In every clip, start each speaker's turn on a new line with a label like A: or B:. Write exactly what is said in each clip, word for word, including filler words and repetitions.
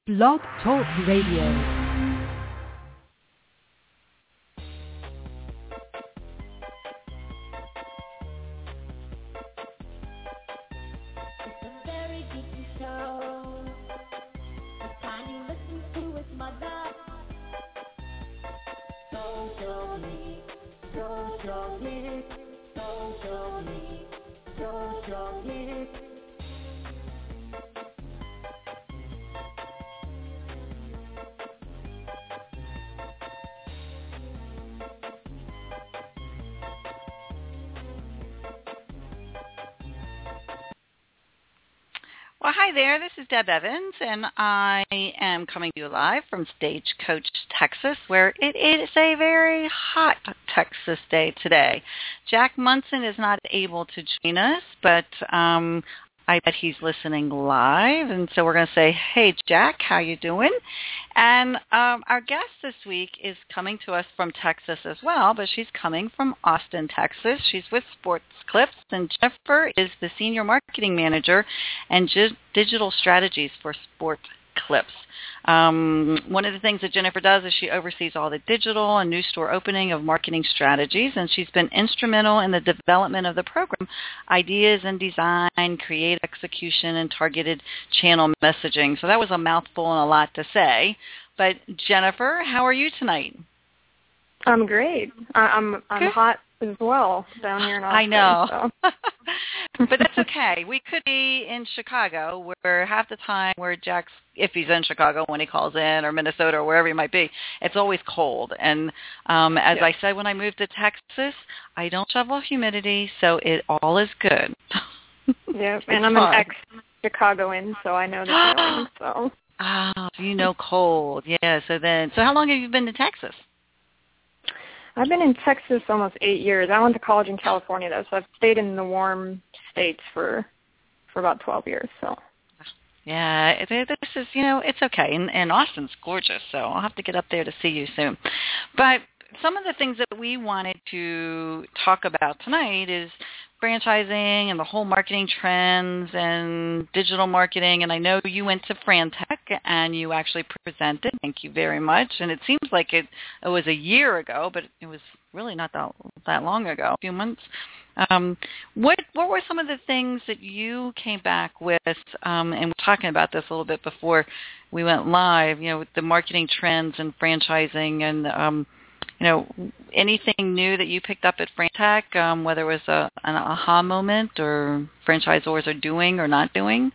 A: Blog Talk Radio.
B: Well, hi there. This is Deb Evans, and I am coming to you live from Stagecoach, Texas, where it is a very hot Texas day today. Jack Munson is not able to join us, but um, I bet he's listening live, and so we're going to say, hey, Jack, how you doing? And um, our guest this week is coming to us from Texas as well, but she's coming from Austin, Texas. She's with Sports Clips, and Jennifer is the Senior Marketing Manager and G- Digital Strategies for Sports Clips. Um, one of the things that Jennifer does is she oversees all the digital and new store opening of marketing strategies, and she's been instrumental in the development of the program, ideas and design, creative execution, and targeted channel messaging. So that was a mouthful and a lot to say. But Jennifer, how are you tonight?
C: I'm great. I'm I'm
B: Good.
C: hot as well down here in Austin.
B: I know.
C: So.
B: But that's okay. We could be in Chicago where half the time where Jack's, if he's in Chicago when he calls in, or Minnesota or wherever he might be, it's always cold. And um, as
C: yeah.
B: I said when I moved to Texas, I don't shovel humidity, so it all is good.
C: Yeah, and I'm
B: fun.
C: an ex-Chicagoan, so I know the feeling. So.
B: Oh, you know cold. Yeah, so then, so how long have you been to Texas?
C: I've been in Texas almost eight years. I went to college in California, though, so I've stayed in the warm states for for about twelve years. So.
B: Yeah, it, it, this is, you know, it's okay. And, and Austin's gorgeous, so I'll have to get up there to see you soon. But some of the things that we wanted to talk about tonight is franchising and the whole marketing trends and digital marketing. And I know you went to FranTech and you actually presented. Thank you very much. And it seems like it, it was a year ago, but it was really not that, that long ago, a few months. Um, what what were some of the things that you came back with, um, and we're talking about this a little bit before we went live, you know, with the marketing trends and franchising and, um, you know, anything new that you picked up at FranTech, um, whether it was a, an aha moment or franchisors are doing or not doing?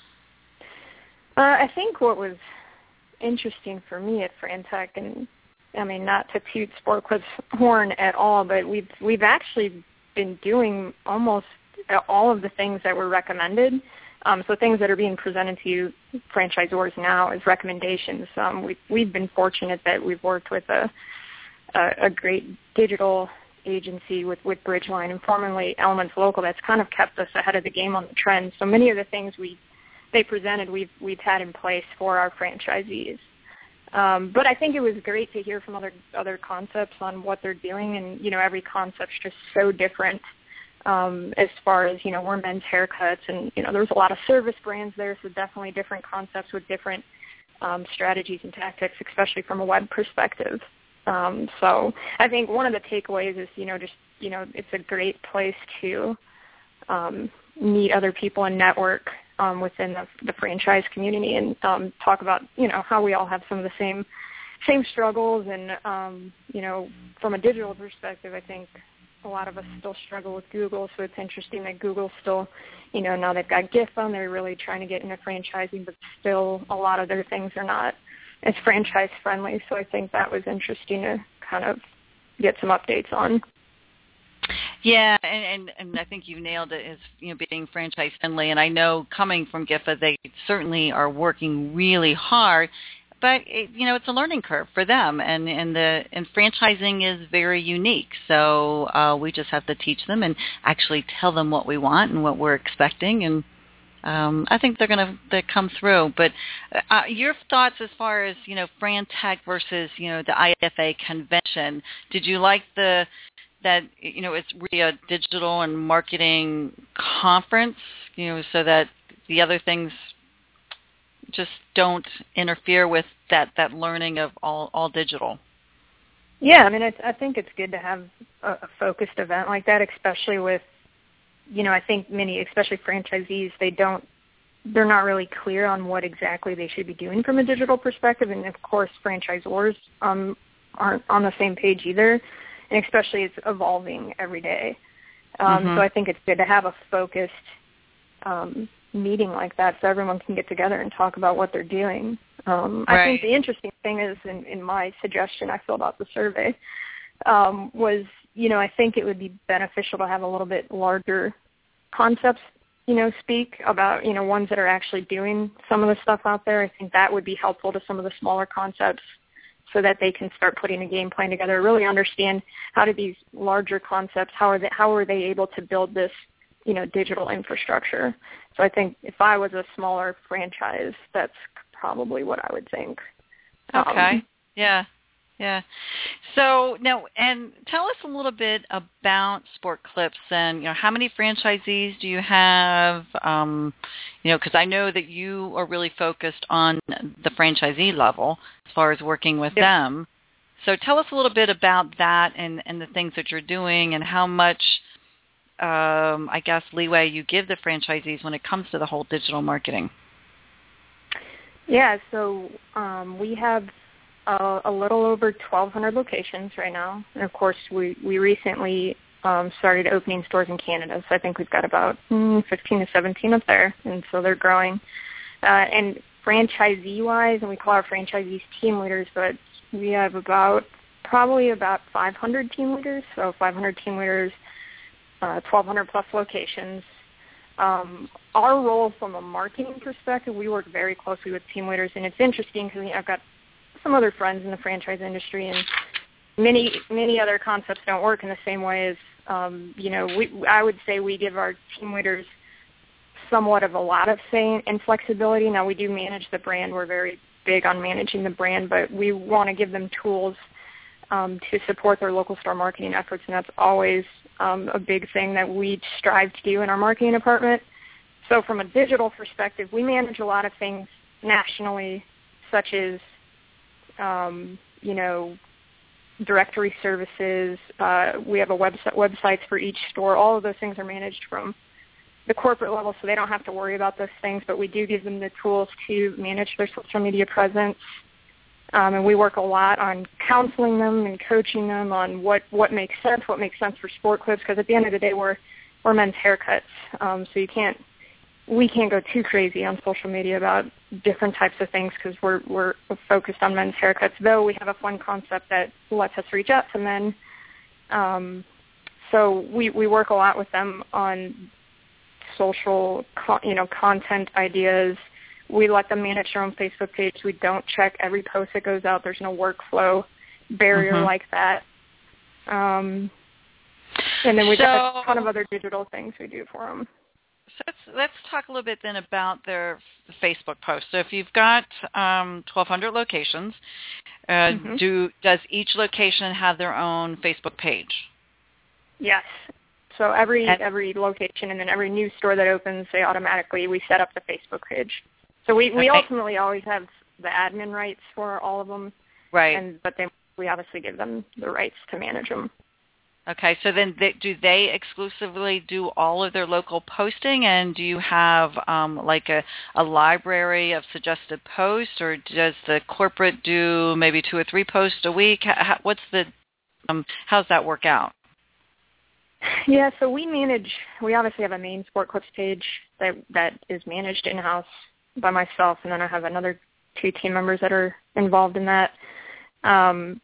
C: Uh, I think what was interesting for me at FranTech, and I mean, not to toot Sport Clips' horn at all, but we've we've actually been doing almost all of the things that were recommended. Um, so things that are being presented to you, franchisors now, as recommendations. Um, we've, we've been fortunate that we've worked with a, a, a great digital agency with, with Bridgeline and formerly Elements Local that's kind of kept us ahead of the game on the trends. So many of the things we they presented we've, we've had in place for our franchisees. Um, but I think it was great to hear from other other concepts on what they're doing, and you know every concept's just so different. Um, as far as you know, we're men's haircuts, and you know there's a lot of service brands there, so definitely different concepts with different um, strategies and tactics, especially from a web perspective. Um, so I think one of the takeaways is you know just you know it's a great place to um, meet other people and network Um, within the, the franchise community, and um, talk about you know how we all have some of the same same struggles, and um, you know from a digital perspective, I think a lot of us still struggle with Google. So it's interesting that Google still, you know, now they've got GIF on, they're really trying to get into franchising, but still a lot of their things are not as franchise friendly. So I think that was interesting to kind of get some updates on.
B: Yeah, and, and, and I think you've nailed it as you know being franchise friendly. And I know coming from GIFA, they certainly are working really hard. But it, you know, it's a learning curve for them, and and the and franchising is very unique. So uh, we just have to teach them and actually tell them what we want and what we're expecting, and um, I think they're going to come through. But uh, your thoughts as far as you know, FranTech versus you know the I F A convention? Did you like the that, you know, it's really a digital and marketing conference, you know, so that the other things just don't interfere with that, that learning of all, all digital.
C: Yeah, I mean, I, I think it's good to have a, a focused event like that, especially with, you know, I think many, especially franchisees, they don't, they're not really clear on what exactly they should be doing from a digital perspective. And, of course, franchisors um, aren't on the same page either, and especially it's evolving every day. Um, mm-hmm. So I think it's good to have a focused um, meeting like that so everyone can get together and talk about what they're doing. Um,
B: right.
C: I think the interesting thing is, in, in my suggestion, I filled out the survey, um, was, you know, I think it would be beneficial to have a little bit larger concepts, you know, speak about, you know, ones that are actually doing some of the stuff out there. I think that would be helpful to some of the smaller concepts so that they can start putting a game plan together, really understand how do these larger concepts, how are they, how are they able to build this, you know, digital infrastructure. So I think if I was a smaller franchise, that's probably what I would think.
B: Okay.
C: Um,
B: yeah. Yeah. So now, and tell us a little bit about Sport Clips and, you know, how many franchisees do you have? Um, you know, because I know that you are really focused on the franchisee level as far as working with
C: yep.
B: them. So tell us a little bit about that and, and the things that you're doing and how much, um, I guess, leeway you give the franchisees when it comes to the whole digital marketing.
C: Yeah, so um, we have uh, a little over twelve hundred locations right now. And, of course, we, we recently um, started opening stores in Canada, so I think we've got about mm, fifteen to seventeen up there, and so they're growing. Uh, and franchisee-wise, and we call our franchisees team leaders, but we have about probably about five hundred team leaders, so five hundred team leaders, uh, twelve hundred plus locations. Um, our role from a marketing perspective, we work very closely with team leaders, and it's interesting because, you know, I've got some other friends in the franchise industry, and many many other concepts don't work in the same way as, um, you know, we, I would say we give our team leaders somewhat of a lot of say and flexibility. Now, we do manage the brand. We're very big on managing the brand, but we want to give them tools um, to support their local store marketing efforts, and that's always um, a big thing that we strive to do in our marketing department. So from a digital perspective, we manage a lot of things nationally, such as, um, you know, directory services. Uh, we have a website, websites for each store. All of those things are managed from the corporate level, so they don't have to worry about those things, but we do give them the tools to manage their social media presence. Um, and we work a lot on counseling them and coaching them on what, what makes sense, what makes sense for Sport Clips, because at the end of the day, we're we're men's haircuts, um, so you can't we can't go too crazy on social media about different types of things because we're we're focused on men's haircuts. Though we have a fun concept that lets us reach out to men, um, so we we work a lot with them on social, you know, content ideas. We let them manage their own Facebook page. We don't check every post that goes out. There's no workflow barrier mm-hmm. like that. Um, and then we've so, got a ton of other digital things we do for them.
B: So let's, let's talk a little bit then about their Facebook posts. So if you've got um, twelve hundred locations, uh, mm-hmm. do does each location have their own Facebook page?
C: Yes. So every and, every location and then every new store that opens, they automatically, we set up the Facebook page. So we, we okay. ultimately always have the admin rights for all of them.
B: Right.
C: And, but then we obviously give them the rights to manage them.
B: Okay. So then they, do they exclusively do all of their local posting, and do you have um, like a, a library of suggested posts, or does the corporate do maybe two or three posts a week? How, what's the um, how's that work out?
C: Yeah, so we manage, we obviously have a main Sport Clips page that that is managed in-house by myself, and then I have another two team members that are involved in that. Um,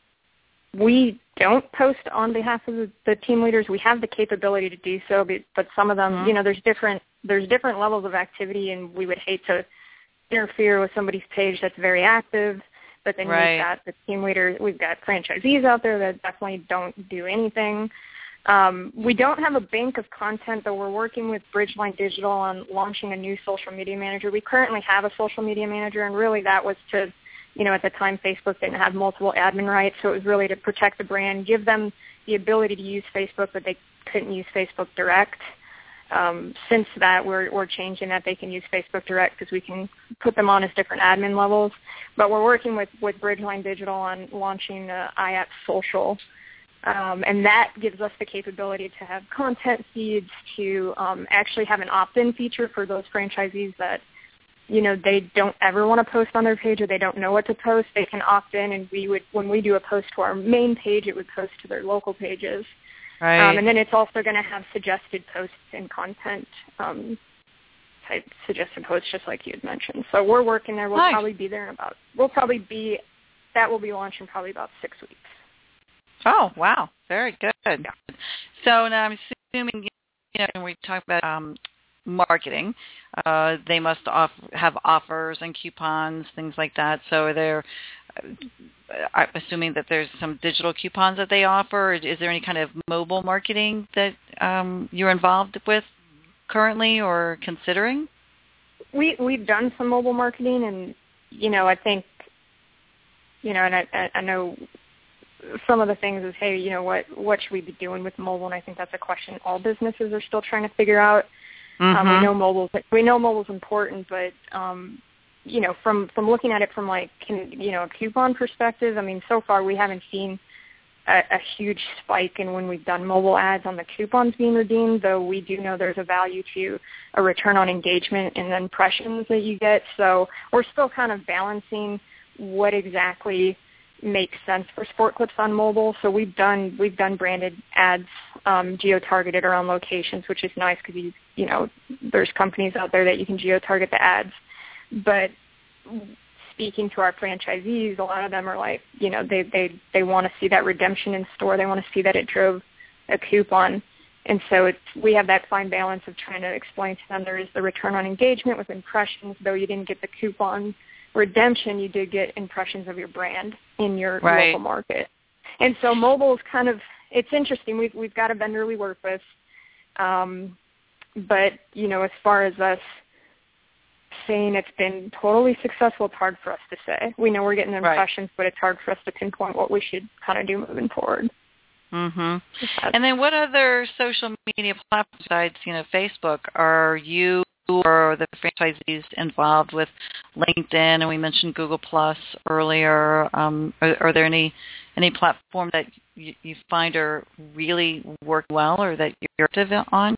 C: we don't post on behalf of the, the team leaders. We have the capability to do so, but, but some of them, mm-hmm. you know, there's different there's different levels of activity, and we would hate to interfere with somebody's page that's very active. But then
B: right.
C: we've got the team leaders, we've got franchisees out there that definitely don't do anything. Um, we don't have a bank of content, but we're working with Bridgeline Digital on launching a new social media manager. We currently have a social media manager, and really that was to, you know, at the time Facebook didn't have multiple admin rights, so it was really to protect the brand, give them the ability to use Facebook, but they couldn't use Facebook Direct. Um, since that, we're, we're changing that. They can use Facebook Direct because we can put them on as different admin levels. But we're working with, with Bridgeline Digital on launching uh, I A P Social. Um, and that gives us the capability to have content feeds, to um, actually have an opt-in feature for those franchisees that, you know, they don't ever want to post on their page or they don't know what to post. They can opt in, and we would, when we do a post to our main page, it would post to their local pages.
B: Right.
C: Um, and then it's also going to have suggested posts and content um, type suggested posts, just like you had mentioned. So we're working there. We'll
B: nice.
C: probably be there in about. We'll probably be. That will be launched in probably about six weeks.
B: Oh wow, very good.
C: Yeah.
B: So now I'm assuming, you know, when we talk about um, marketing, uh, they must off- have offers and coupons, things like that. So are there, I'm assuming that there's some digital coupons that they offer. Is there any kind of mobile marketing that um, you're involved with currently or considering?
C: We we've done some mobile marketing, and you know, I think, you know, and I I know some of the things is, hey, you know, what what should we be doing with mobile? And I think that's a question all businesses are still trying to figure out.
B: Mm-hmm.
C: Um, we know mobile we know mobile's important, but um, you know, from from looking at it from like can, you know, a coupon perspective, I mean, so far we haven't seen a, a huge spike in when we've done mobile ads on the coupons being redeemed, though we do know there's a value to a return on engagement and the impressions that you get. So we're still kind of balancing what exactly makes sense for Sport Clips on mobile. So we've done we've done branded ads, um, geo-targeted around locations, which is nice because you you know there's companies out there that you can geo-target the ads. But speaking to our franchisees, a lot of them are like, you know, they they they want to see that redemption in store. They want to see that it drove a coupon. And so it's, we have that fine balance of trying to explain to them there is the return on engagement with impressions, though you didn't get the coupon redemption, you did get impressions of your brand in your
B: right.
C: local market. And so mobile is kind of, it's interesting. We've, we've got a vendor we work with. Um, but, you know, as far as us saying it's been totally successful, it's hard for us to say. We know we're getting impressions, right. but it's hard for us to pinpoint what we should kind of do moving forward.
B: Mm-hmm. And then what other social media platforms besides, you know, Facebook are you or the franchisees involved with? LinkedIn, and we mentioned Google Plus earlier. Um, are, are there any any platform that you, you find are really work well or that you're active on?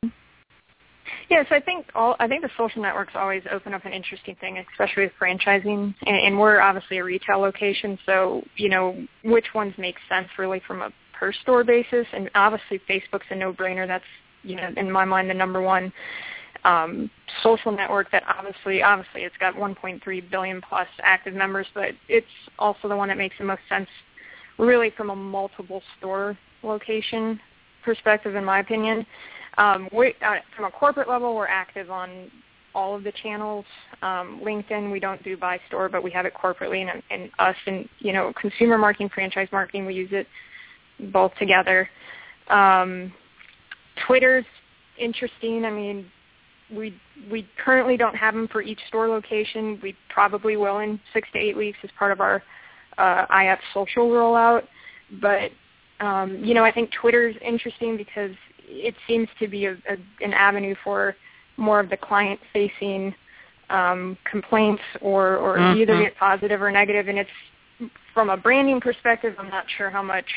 C: Yes, I think all I think the social networks always open up an interesting thing, especially with franchising. And, and we're obviously a retail location, so you know which ones make sense really from a per store basis. And obviously, Facebook's a no-brainer. That's you know in my mind the number one um, social network that obviously obviously it's got one point three billion plus active members, but it's also the one that makes the most sense, really from a multiple store location perspective, in my opinion. Um, we, uh, from a corporate level, we're active on all of the channels. Um, LinkedIn, we don't do by store, but we have it corporately, and, and us and, you know, consumer marketing, franchise marketing, we use it both together. Um, Twitter's interesting. I mean, we we currently don't have them for each store location. We probably will in six to eight weeks as part of our uh, I A P social rollout. But, um, you know, I think Twitter's interesting because it seems to be a, a, an avenue for more of the client-facing um, complaints, or, or mm-hmm. either get positive or negative. And it's, from a branding perspective, I'm not sure how much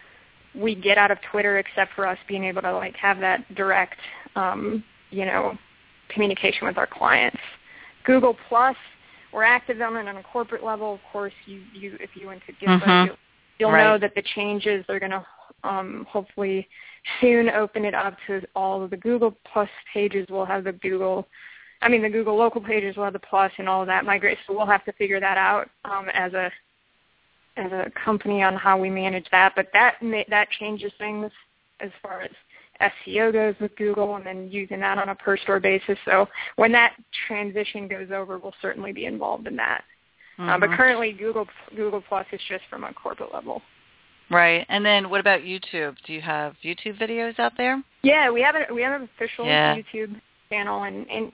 C: we get out of Twitter except for us being able to, like, have that direct, um, you know, communication with our clients. Google Plus, we're active on it on a corporate level. Of course, you, you if you went to GitHub,
B: mm-hmm.
C: you'll, you'll
B: right.
C: know that the changes, they're going to um, hopefully soon open it up to all of the Google Plus pages. Will have the Google, I mean the Google local pages will have the plus and all of that migrate. So we'll have to figure that out um, as a as a company on how we manage that. But that that changes things as far as S E O goes with Google, and then using that on a per store basis. So when that transition goes over, we'll certainly be involved in that. Mm-hmm. Uh, but currently, Google Google Plus is just from a corporate level.
B: Right. And then what about YouTube? Do you have YouTube videos out there?
C: Yeah, we have a we have an official
B: yeah.
C: YouTube channel, and, and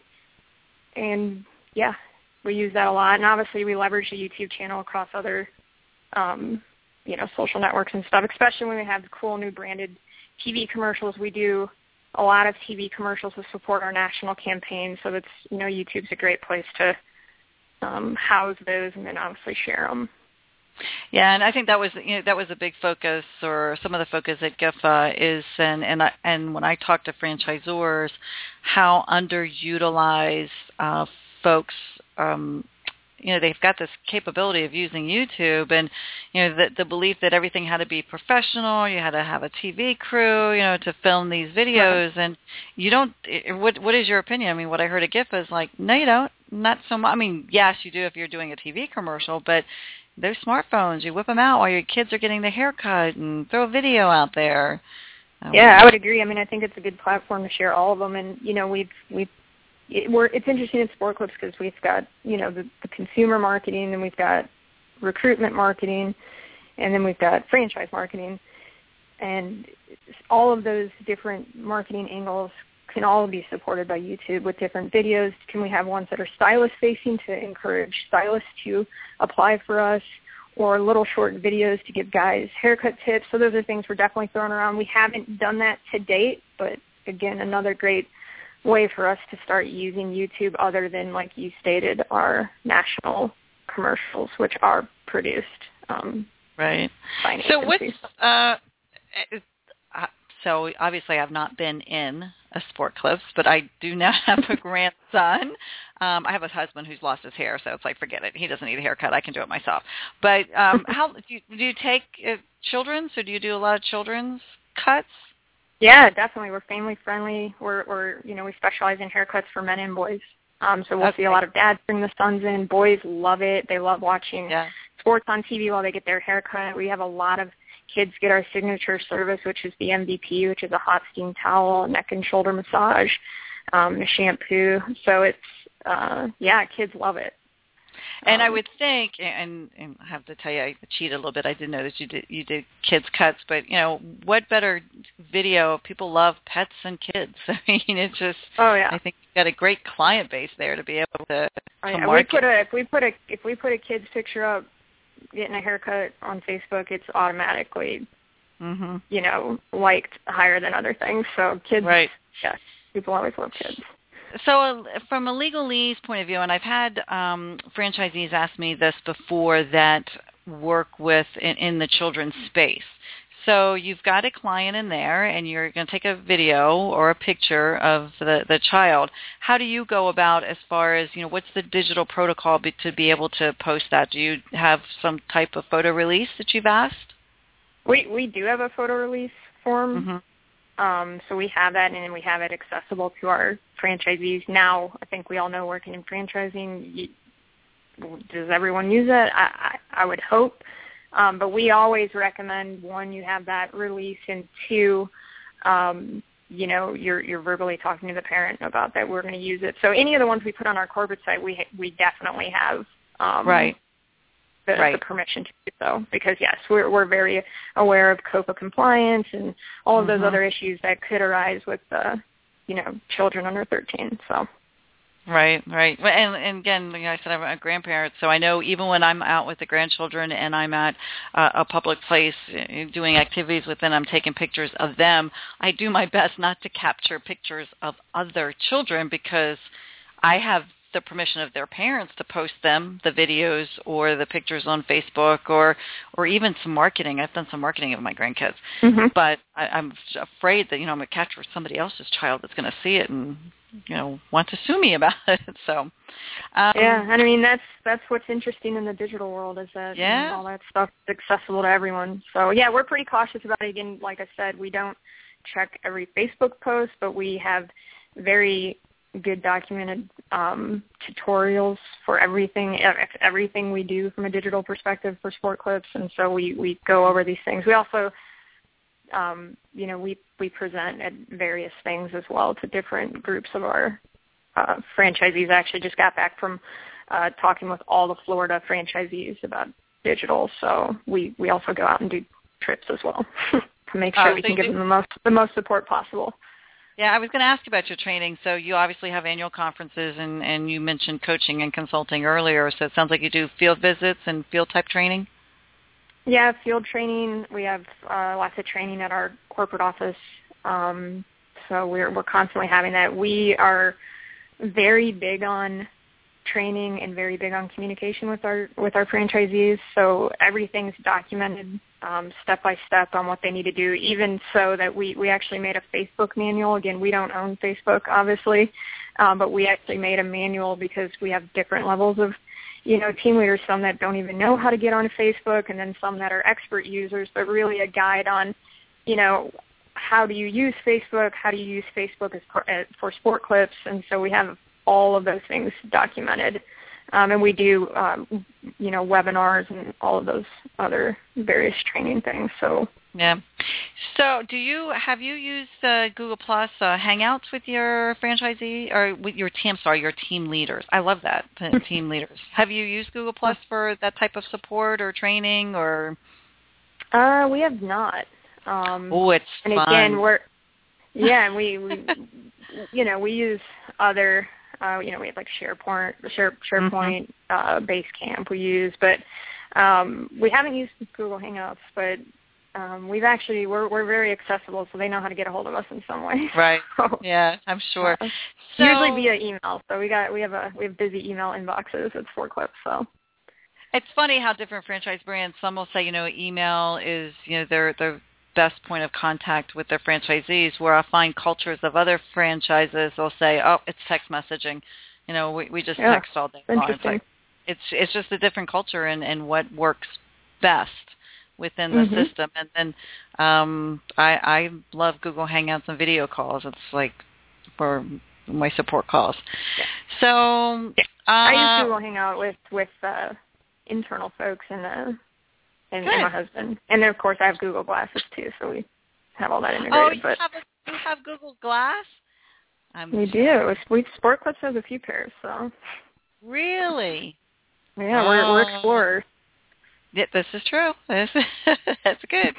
C: and yeah, we use that a lot. And obviously, we leverage the YouTube channel across other, um, you know, social networks and stuff. Especially when we have cool new branded T V commercials. We do a lot of T V commercials to support our national campaign. So that's, you know, YouTube's a great place to um, house those and then obviously share them.
B: Yeah, and I think that was you know that was a big focus, or some of the focus at GIFA is, and and I, and when I talk to franchisors, how underutilized uh, folks, um, you know, they've got this capability of using YouTube, and you know the the belief that everything had to be professional, you had to have a T V crew, you know, to film these videos, right. And you don't. What what is your opinion? I mean, what I heard at GIFA is like, no, you don't, not so much. I mean, yes, you do if you're doing a T V commercial, but those smartphones, you whip them out while your kids are getting their haircut and throw a video out there. Um,
C: yeah, I would agree. I mean, I think it's a good platform to share all of them. And, you know, we've, we've, it, we're, it's interesting at Sport Clips because we've got, you know, the, the consumer marketing, and we've got recruitment marketing, and then we've got franchise marketing. And all of those different marketing angles can all be supported by YouTube with different videos. Can we have ones that are stylist-facing to encourage stylists to apply for us, or little short videos to give guys haircut tips? So those are things we're definitely throwing around. We haven't done that to date, but again, another great way for us to start using YouTube other than, like you stated, our national commercials, which are produced. Um,
B: right.
C: By
B: so what's... Uh, So obviously I've not been in a Sport Clips, but I do now have a grandson. Um, I have a husband who's lost his hair, so it's like, forget it. He doesn't need a haircut. I can do it myself. But um, how do you, do you take uh, children's, or do you do a lot of children's cuts?
C: Yeah, definitely. We're family friendly. We're, we're you know, we specialize in haircuts for men and boys. Um, so we'll okay. see a lot of dads bring the sons in. Boys love it. They love watching yeah. sports on T V while they get their haircut. We have a lot of kids get our signature service, which is the M V P, which is a hot steam towel, neck and shoulder massage, um, a shampoo. So it's, uh, yeah, kids love it.
B: And
C: um,
B: I would think, and, and I have to tell you, I cheated a little bit. I didn't know that you did you did kids cuts, but you know, what better video? People love pets and kids. I mean, it's just.
C: Oh yeah.
B: I think you've got a great client base there to be able to, to
C: yeah,
B: market.
C: We put a, if we put a if we put a kid's picture up, getting a haircut on Facebook, it's automatically, mm-hmm. you know, liked higher than other things. So kids,
B: right.
C: yes, people always love kids.
B: So uh, from a legalese point of view, and I've had um, franchisees ask me this before that work with in, in the children's space. So you've got a client in there, and you're going to take a video or a picture of the, the child. How do you go about as far as, you know, what's the digital protocol be, to be able to post that? Do you have some type of photo release that you've asked? We
C: we do have a photo release form. Mm-hmm. Um, so we have that, and we have it accessible to our franchisees. Now, I think we all know working in franchising, you, does everyone use it? I, I, I would hope. Um, but we always recommend, one, you have that release, and two, um, you know, you're you're verbally talking to the parent about that we're going to use it. So any of the ones we put on our corporate site, we we definitely have um,
B: right.
C: The,
B: right.
C: the permission to do so, because yes, we're we're very aware of COPA compliance and all of those mm-hmm. other issues that could arise with uh, you know, children under thirteen. So.
B: Right, right. And, and again, like I said, I'm a grandparent, so I know even when I'm out with the grandchildren and I'm at uh, a public place doing activities with them, I'm taking pictures of them, I do my best not to capture pictures of other children, because I have the permission of their parents to post them, the videos or the pictures on Facebook, or or even some marketing. I've done some marketing of my grandkids, mm-hmm. but I, I'm afraid that, you know, I'm going to capture somebody else's child that's going to see it and, you know, want to sue me about it. So, um,
C: yeah, and I mean, that's that's what's interesting in the digital world, is that
B: yeah.
C: you know, all that stuff is accessible to everyone. So, yeah, we're pretty cautious about it. Again, like I said, we don't check every Facebook post, but we have very good documented um, tutorials for everything everything we do from a digital perspective for Sport Clips, and so we, we go over these things. We also, um, you know, we, we present at various things as well to different groups of our uh, franchisees. I actually just got back from uh, talking with all the Florida franchisees about digital, so we, we also go out and do trips as well to make sure oh, we so can give do- them the most the most support possible.
B: Yeah, I was going to ask about your training. So you obviously have annual conferences, and, and you mentioned coaching and consulting earlier. So it sounds like you do field visits and field-type training?
C: Yeah, field training. We have uh, lots of training at our corporate office. Um, So we're we're constantly having that. We are very big on training and very big on communication with our with our franchisees. So everything's documented um, step by step on what they need to do. Even so that we we actually made a Facebook manual. Again, we don't own Facebook, obviously, um, but we actually made a manual because we have different levels of, you know, team leaders. Some that don't even know how to get on Facebook, and then some that are expert users. But really, a guide on, you know, how do you use Facebook? How do you use Facebook as for, uh, for sport clips? And so we have all of those things documented. Um, and we do, um, you know, webinars and all of those other various training things. So
B: yeah. So do you, have you used uh, Google Plus uh, Hangouts with your franchisee or with your team, sorry, your team leaders? I love that, team leaders. Have you used Google Plus for that type of support or training or?
C: Uh, we have not. Um,
B: oh, it's
C: and
B: fun.
C: again, we're, yeah, and we, we, you know, we use other, Uh, you know, we have like SharePoint, Share, SharePoint, mm-hmm. uh, Basecamp we use, but um, we haven't used Google Hangouts. But um, we've actually we're we're very accessible, so they know how to get a hold of us in some way.
B: Right.
C: So,
B: yeah, I'm sure.
C: Uh,
B: so,
C: usually via email. So we got we have a we have busy email inboxes at Sport Clips. So
B: it's funny how different franchise brands. Some will say, you know, email is you know their their best point of contact with their franchisees, where I find cultures of other franchises will say, oh, it's text messaging. You know, we, we just
C: yeah,
B: text all day long. It's, like, it's it's just a different culture and, and what works best within the
C: mm-hmm.
B: system. And then um, I, I love Google Hangouts and video calls. It's like for my support calls.
C: Yeah.
B: So
C: yeah.
B: Uh,
C: I use Google Hangout with, with uh, internal folks and uh And, and my husband. And then, of course, I have Google Glasses, too, so we have all that integrated.
B: Oh, you,
C: but
B: have, a, you have Google Glass? I'm
C: we do. We, Sport Clips has a few pairs, so.
B: Really?
C: Yeah,
B: oh.
C: we're, we're explorers.
B: Yeah, this is true. This, that's good.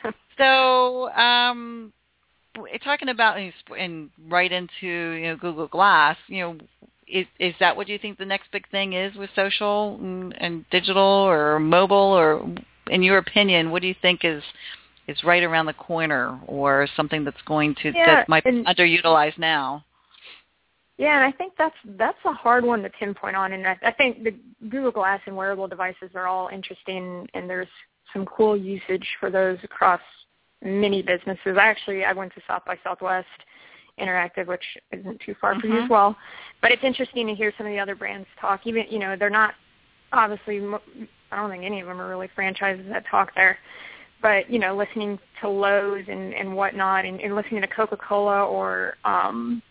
B: So, um, talking about and right into you know Google Glass, you know, is is that what you think the next big thing is with social and, and digital or mobile, or in your opinion, what do you think is is right around the corner or something that's going to
C: yeah,
B: that might
C: and,
B: be underutilized now?
C: Yeah, and I think that's that's a hard one to pinpoint on, and I, I think the Google Glass and wearable devices are all interesting, and there's some cool usage for those across many businesses. I actually I went to South by Southwest Interactive, which isn't too far
B: mm-hmm.
C: for you as well, but it's interesting to hear some of the other brands talk. Even you know they're not obviously I don't think any of them are really franchises that talk there, but you know listening to Lowe's and, and whatnot, and, and listening to Coca-Cola or um,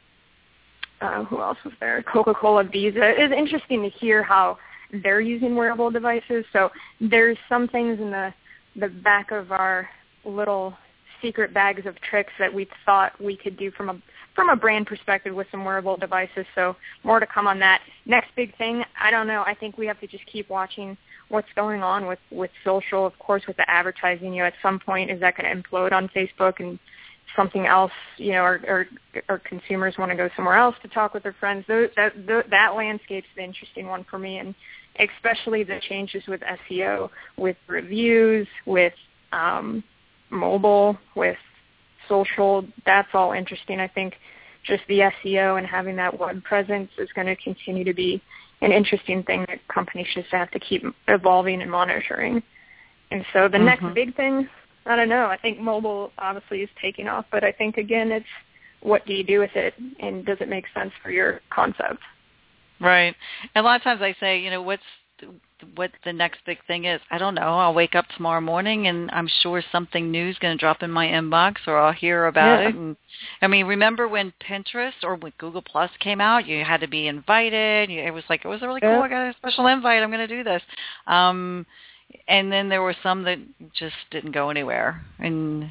C: uh, who else was there? Coca-Cola, Visa. It's interesting to hear how they're using wearable devices. So there's some things in the the back of our little secret bags of tricks that we thought we could do from a from a brand perspective with some wearable devices. So more to come on that. Next big thing, I don't know. I think we have to just keep watching what's going on with, with social, of course, with the advertising. You know, at some point, is that going to implode on Facebook and something else, you know, or, or, or consumers want to go somewhere else to talk with their friends? Those, that, that landscape's the interesting one for me, and especially the changes with S E O, with reviews, with um, mobile, with social. That's all interesting. I think just the S E O and having that web presence is going to continue to be an interesting thing that companies just have to keep evolving and monitoring. And so the mm-hmm. next big thing, I don't know, I think mobile obviously is taking off, but I think, again, it's what do you do with it, and does it make sense for your concept?
B: Right. And a lot of times I say, you know, what's what the next big thing is. I don't know. I'll wake up tomorrow morning and I'm sure something new is going to drop in my inbox, or I'll hear about
C: yeah.
B: it. And I mean, remember when Pinterest or when Google Plus came out, you had to be invited. It was like, it was really cool.
C: Yeah.
B: I got a special invite. I'm going to do this. Um, and then there were some that just didn't go anywhere. And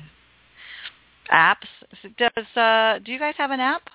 B: apps, does, uh, do you guys have an app?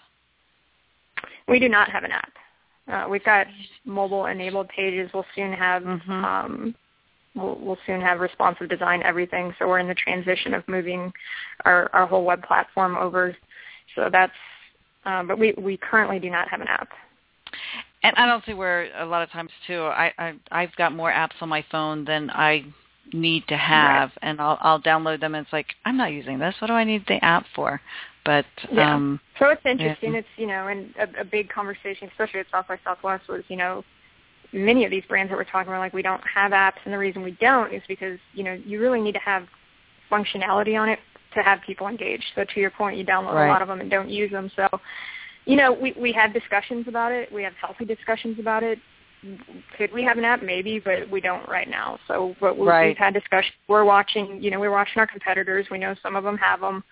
C: We do not have an app. Uh, we've got mobile-enabled pages. We'll soon have mm-hmm. um, we'll, we'll soon have responsive design, everything. So we're in the transition of moving our, our whole web platform over. So that's, uh, but we, we currently do not have an app.
B: And I don't see where a lot of times too. I, I I've got more apps on my phone than I need to have,
C: right.
B: and I'll I'll download them. And it's like, I'm not using this. What do I need the app for? But
C: yeah.
B: um,
C: so it's interesting.
B: Yeah.
C: It's you know, and a, a big conversation, especially at South by Southwest, was you know, many of these brands that we're talking about, like we don't have apps, and the reason we don't is because you know you really need to have functionality on it to have people engaged. So to your point, you download
B: right.
C: a lot of them and don't use them. So, you know, we we have discussions about it. We have healthy discussions about it. Could we have an app? Maybe, but we don't right now. So, but we,
B: right.
C: we've had discussions. We're watching. You know, we're watching our competitors. We know some of them have them.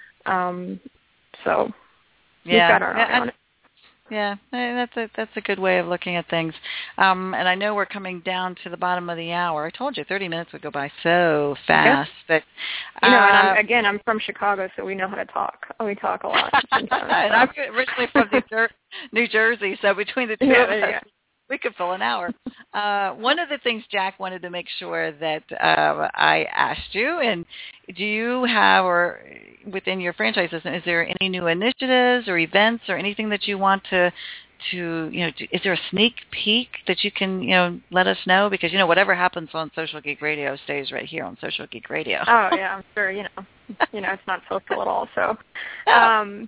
C: Um, so
B: yeah.
C: we've got our
B: yeah,
C: eye on it.
B: Yeah, that's a that's a good way of looking at things. Um, and I know we're coming down to the bottom of the hour. I told you thirty minutes would go by so fast. Yeah. But
C: you know,
B: uh,
C: and I'm, again, I'm from Chicago, so we know how to talk. We talk a lot.
B: and I'm originally from New, Jer- New Jersey, so between the two
C: yeah,
B: of us,
C: yeah.
B: we could fill an hour. Uh, one of the things Jack wanted to make sure that uh, I asked you, and do you have, or within your franchise system, is there any new initiatives or events or anything that you want to, to you know, do, is there a sneak peek that you can, you know, let us know? Because, you know, whatever happens on Social Geek Radio stays right here on Social Geek Radio.
C: Oh, yeah, I'm sure, you know. You know, it's not social at all. So, um,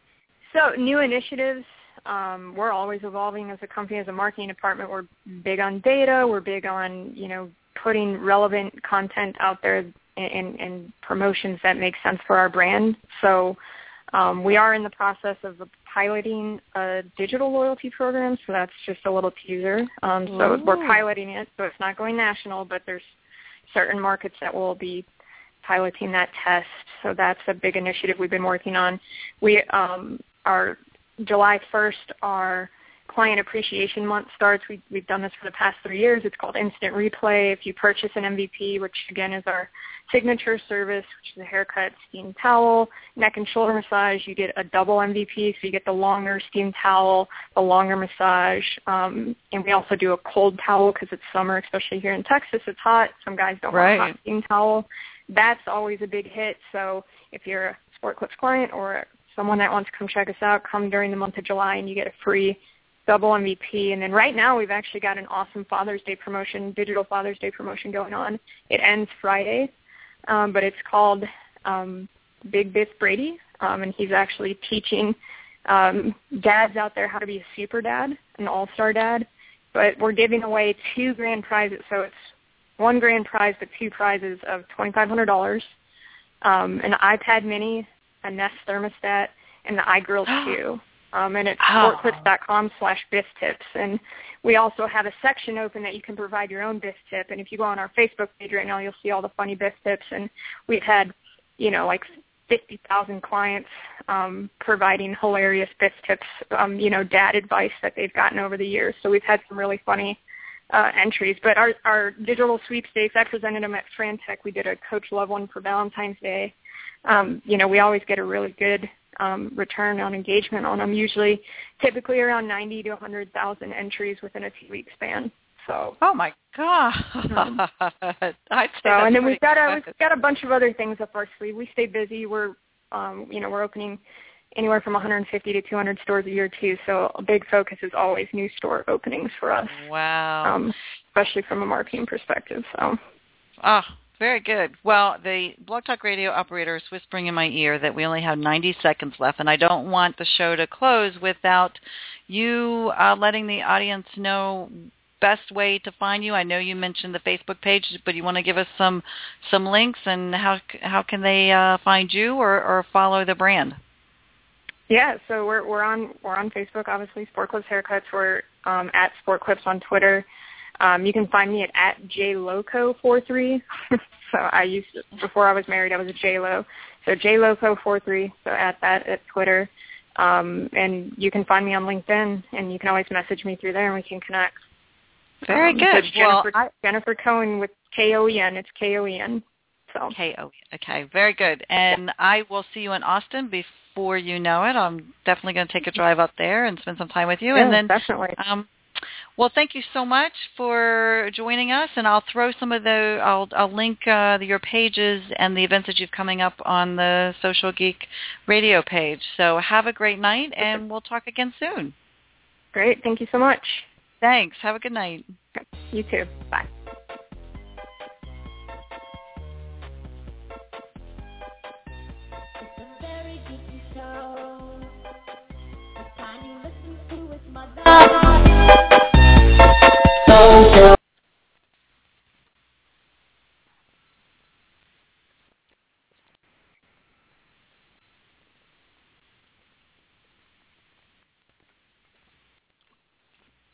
C: so new initiatives. Um, we're always evolving as a company, as a marketing department. We're big on data. We're big on, you know, putting relevant content out there and, and promotions that make sense for our brand. So um, we are in the process of piloting a digital loyalty program. So that's just a little teaser. Um, so
B: Ooh.
C: we're piloting it. So it's not going national, but there's certain markets that will be piloting that test. So that's a big initiative we've been working on. We um, are July first, our Client Appreciation Month starts. We, we've done this for the past three years. It's called Instant Replay. If you purchase an M V P, which again is our signature service, which is a haircut, steam towel, neck and shoulder massage, you get a double M V P, so you get the longer steam towel, the longer massage, um, and we also do a cold towel because it's summer, especially here in Texas. It's hot. Some guys don't
B: right.
C: want a hot steam towel. That's always a big hit. So if you're a Sport Clips client or someone that wants to come check us out, come during the month of July and you get a free double M V P. And then right now we've actually got an awesome Father's Day promotion, digital Father's Day promotion going on. It ends Friday, um, but it's called um, Big Biff Brady, um, and he's actually teaching um, dads out there how to be a super dad, an all-star dad. But we're giving away two grand prizes, so it's one grand prize but two prizes of twenty-five hundred dollars, um, an iPad mini, a Nest thermostat, and the iGrill two. Um, and it's
B: oh.
C: sportclips.com slash biff tips. And we also have a section open that you can provide your own biff tip. And if you go on our Facebook page right now, you'll see all the funny biff tips. And we've had, you know, like fifty thousand clients um, providing hilarious biff tips, um, you know, dad advice that they've gotten over the years. So we've had some really funny uh, entries. But our, our digital sweepstakes, I presented them at Frantech. We did a Coach Love one for Valentine's Day. Um, you know, we always get a really good um, return on engagement on them, usually typically around ninety to one hundred thousand entries within a two-week span. So,
B: oh, my God.
C: Um,
B: I'd say
C: so and then we've got,
B: a,
C: we've got a bunch of other things up our sleeve. We stay busy. We're, um, you know, we're opening anywhere from one hundred fifty to two hundred stores a year, too. So a big focus is always new store openings for us.
B: Wow.
C: Um, especially from a marketing perspective. So.
B: Oh, very good. Well, the Blog Talk Radio operator is whispering in my ear that we only have ninety seconds left, and I don't want the show to close without you uh, letting the audience know best way to find you. I know you mentioned the Facebook page, but you want to give us some some links and how how can they uh, find you or, or follow the brand?
C: Yeah, so we're we're on we're on Facebook, obviously. Sport Clips Haircuts. We're um, at Sport Clips on Twitter. Um, you can find me at, at J Loco forty-three. So I used to, before I was married, I was a J Lo. So J Loco forty-three. So at that at Twitter, um, and you can find me on LinkedIn, and you can always message me through there, and we can connect.
B: Very
C: um,
B: good.
C: So Jennifer,
B: well, I,
C: Jennifer Cohen with K O E N. It's K O E N. So
B: K O. Okay, very good. And I will see you in Austin before you know it. I'm definitely going to take a drive up there and spend some time with you.
C: Yeah,
B: and then
C: definitely.
B: Um, Well, thank you so much for joining us, and I'll throw some of the, I'll, I'll link uh, your pages and the events that you've coming up on the Social Geek Radio page. So have a great night, and we'll talk again soon.
C: Great. Thank you so much.
B: Thanks. Have a good night.
C: You too. Bye.
D: so, so